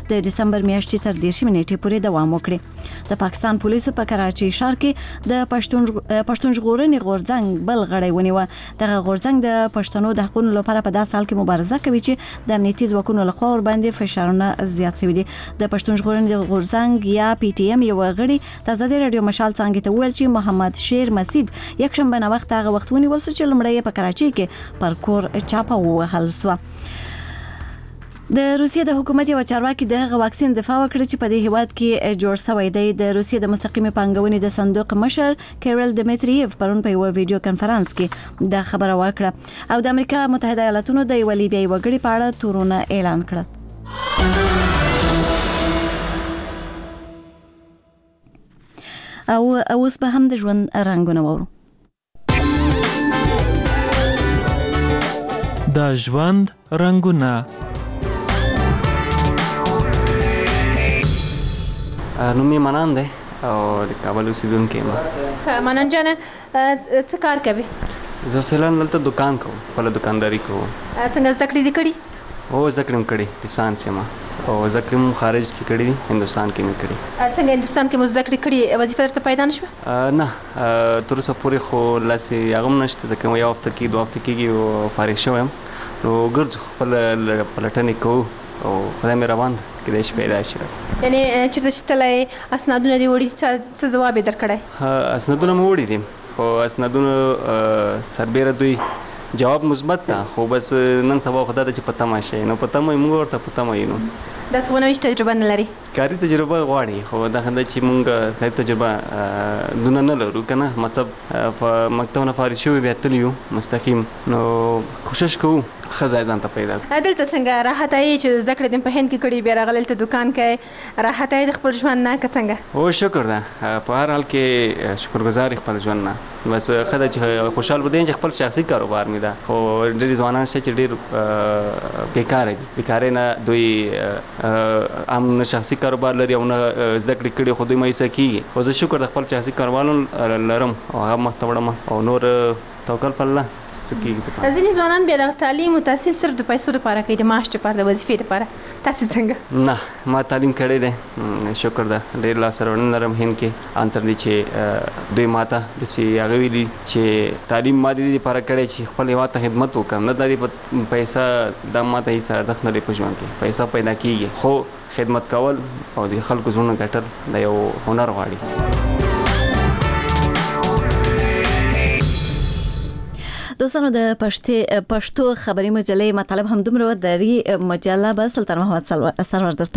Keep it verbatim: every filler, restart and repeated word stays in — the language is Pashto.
د ډسمبر میاشتې تر دېرشمې نیټې پورې دوام وکړي. د پاکستان پولیسو په کراچۍ ښار کې د پښتون پښتون ژغورنې غورځنګ بل غړی ونیوه. دغه غورځنګ د پښتنو د حقوقو لپاره په داسې حال کې مبارزه کوي چې د امنیتي ځواکونو لخوا ورباندې فشارونه زیات شوي دي. د پښتون ژغورنې غورځنګ یا پی ټی ایم یو غړي د ازادي راډیو مشال څنګه ته ویل چې محمد شیر مسید یک شنبه نه وخت هغه وخت ونیول شو چې لمړی په کراچۍ کې پر کور چاپه ووهل شو. د روسیې د حکومت یو چارواکي د هغه واکسین دفاع وکړه چې په دې هیواد کې جوړ شوی دی. د روسیې د مستقیمه پانګونې د صندوق مشر کیرل دمیتریف پرون په یو ویډیو کانفرنس کې دا خبره وکړه او د امریکا متحده ایالاتونو د یو لیبیایي وګړي په اړه تورونه اعلان کړه. او اوس به هم د ژوند رنګونه وورو. د ژوند رنګونه. نوم یې منان دی او د کابل اوسېدونکی یم. منان جانه څه کار کوي؟ زه فعلا دلته دکان کوم، خپله دکانداري کوم. څنګه زده کړې دي کړي؟ هو زده کړې مې کړې، لیسانس یم او زده کړې مې خارج کې کړې دي، هندوستان کې مې کړې. څنګه هندوستان کې مو زده کړې کړي، وظیفه درته پیدا نه شوه؟ نه، تر اوسه پورې خو لاسې هغه هم نشته، د کوم یو هفته کې دوه هفته کېږي او فارغ شوی یم. نو ګرځو خپله پلټنې کوو او خدای مې روان ده کېدای شي پیدا شي. یعنې چېرته چې تللی اسنادونه دې وړي څه ځواب یې درکړی؟ اسنادونه مې وړي دي خو اسنادونو سربیره دوی جواب مثبت ده، خو بس نن سبا خو دا ده چې په تمه شي. نو په تمه یې موږ ورته په تمه یو. داسې خو نه وي چې تجربه نه لري؟ کاري تجربه غواړي، خو دا ښه ده چې موږ کاري تجربه دونه نه لرو که نه، مطلب مکتب نه فارغ شوي بیا تللي یو مستقیم. نو کوشش کوو ښه ځای ځان ته پیدا کړو. دلته څنګه راحته یې چې زده کړې دې په هند کې کړي، بیا راغلی دلته دکان کوې، راحته یې د خپل ژوند نه که څنګه؟ او شکر ده، په هر حال کې شکرګزار یې خپل ژوند نه. بس ښه ده چې خوشحال به دی چې خپل شخصي کاروبار مې ده. خو ډېر ځوانان شته چې ډېر بیکاره دي، بیکارۍ نه دوی هم نه شخصي کاروبار لري او نه زده کړې کړي، خو دوی مایوسه کېږي. خو زه شکر د خپل شخصي کاروبار لرم او هغه مخ ته وړم او نور توکل په الله څه کېږي. ځینې ځوانان بیا دغه تعلیم او تحصیل صرف د پیسو دپاره کوي، د معاش دپاره، د وظیفې دپاره. تاسې څنګه؟ نه، ما تعلیم کړی دی، شکر ده. ډېر لاسته راوړنې لرم هند کې، ان تر دې چې دوی ما ته داسې هغه ویلي چې تعلیم ما د دې دپاره کړی چې خپل هېواد ته خدمت وکړم، نه دا دې پیسه دا ما ته هېڅ ارزښت نه لري په ژوند کې. پیسه پیدا کېږي خو خدمت کول او د خلکو زړونه ګټل دا یو هنر غواړي. دوستانو د پښتو خبري مجلې مطلب هم دومره دري مجله به سلطان محمد سرور درته